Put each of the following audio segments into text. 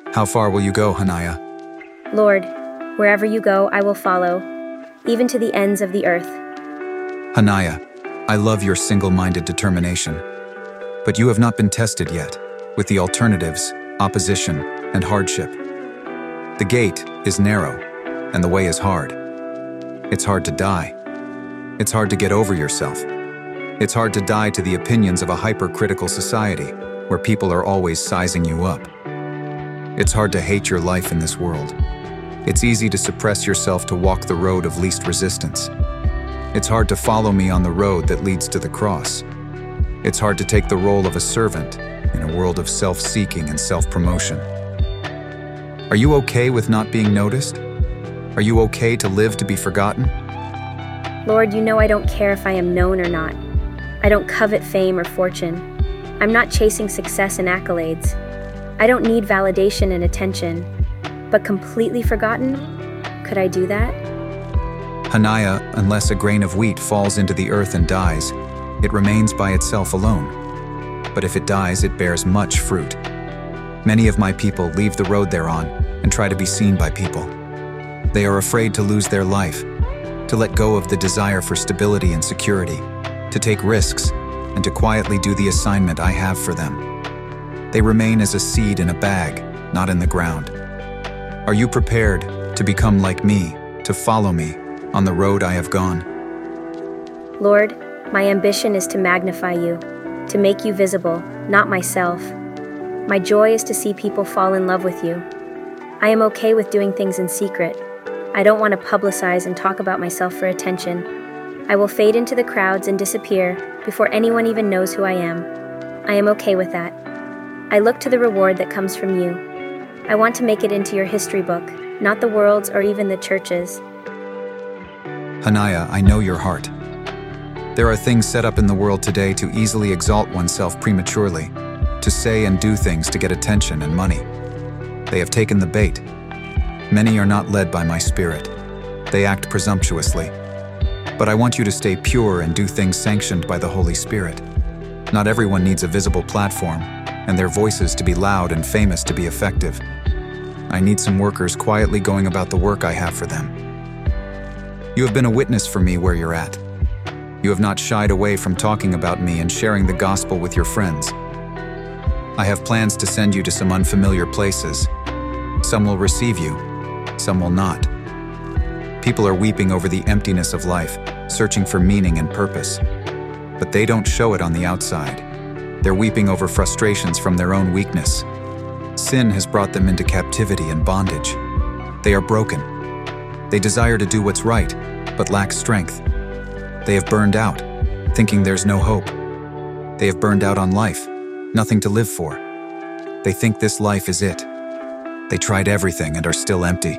How far will you go, Hanaya? Lord, wherever you go, I will follow, even to the ends of the earth. Hanaya, I love your single-minded determination. But you have not been tested yet, with the alternatives, opposition, and hardship. The gate is narrow, and the way is hard. It's hard to die. It's hard to get over yourself. It's hard to die to the opinions of a hypercritical society, where people are always sizing you up. It's hard to hate your life in this world. It's easy to suppress yourself to walk the road of least resistance. It's hard to follow me on the road that leads to the cross. It's hard to take the role of a servant in a world of self-seeking and self-promotion. Are you okay with not being noticed? Are you okay to live to be forgotten? Lord, you know I don't care if I am known or not. I don't covet fame or fortune. I'm not chasing success and accolades. I don't need validation and attention. But completely forgotten? Could I do that? Hanaya, unless a grain of wheat falls into the earth and dies, it remains by itself alone. But if it dies, it bears much fruit. Many of my people leave the road they're on and try to be seen by people. They are afraid to lose their life, to let go of the desire for stability and security, to take risks, and to quietly do the assignment I have for them. They remain as a seed in a bag, not in the ground. Are you prepared to become like me, to follow me on the road I have gone? Lord, my ambition is to magnify you, to make you visible, not myself. My joy is to see people fall in love with you. I am okay with doing things in secret. I don't want to publicize and talk about myself for attention. I will fade into the crowds and disappear before anyone even knows who I am. I am okay with that. I look to the reward that comes from you. I want to make it into your history book, not the world's or even the church's. Hanaya, I know your heart. There are things set up in the world today to easily exalt oneself prematurely, to say and do things to get attention and money. They have taken the bait. Many are not led by my spirit. They act presumptuously. But I want you to stay pure and do things sanctioned by the Holy Spirit. Not everyone needs a visible platform, and their voices to be loud and famous to be effective. I need some workers quietly going about the work I have for them. You have been a witness for me where you're at. You have not shied away from talking about me and sharing the gospel with your friends. I have plans to send you to some unfamiliar places. Some will receive you, some will not. People are weeping over the emptiness of life, searching for meaning and purpose. But they don't show it on the outside. They're weeping over frustrations from their own weakness. Sin has brought them into captivity and bondage. They are broken. They desire to do what's right, but lack strength. They have burned out, thinking there's no hope. They have burned out on life, nothing to live for. They think this life is it. They tried everything and are still empty.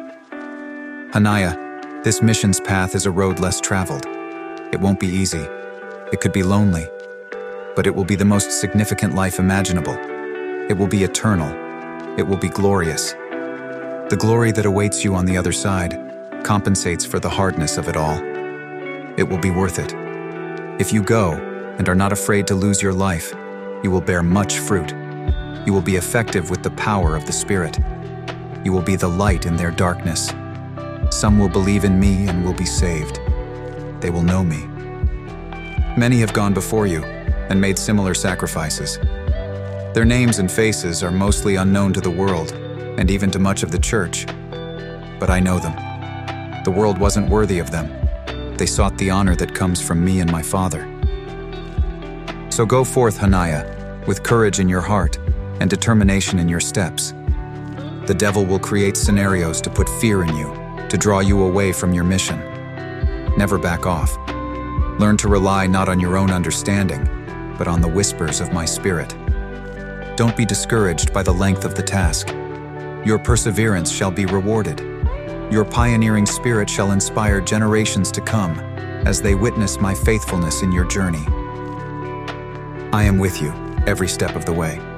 Hanaya, this mission's path is a road less traveled. It won't be easy. It could be lonely. But it will be the most significant life imaginable. It will be eternal. It will be glorious. The glory that awaits you on the other side compensates for the hardness of it all. It will be worth it. If you go and are not afraid to lose your life, you will bear much fruit. You will be effective with the power of the Spirit. You will be the light in their darkness. Some will believe in me and will be saved. They will know me. Many have gone before you and made similar sacrifices. Their names and faces are mostly unknown to the world and even to much of the church. But I know them. The world wasn't worthy of them. They sought the honor that comes from me and my Father. So go forth, Hanaya, with courage in your heart and determination in your steps. The devil will create scenarios to put fear in you, to draw you away from your mission. Never back off. Learn to rely not on your own understanding, but on the whispers of my Spirit. Don't be discouraged by the length of the task. Your perseverance shall be rewarded. Your pioneering spirit shall inspire generations to come as they witness my faithfulness in your journey. I am with you every step of the way.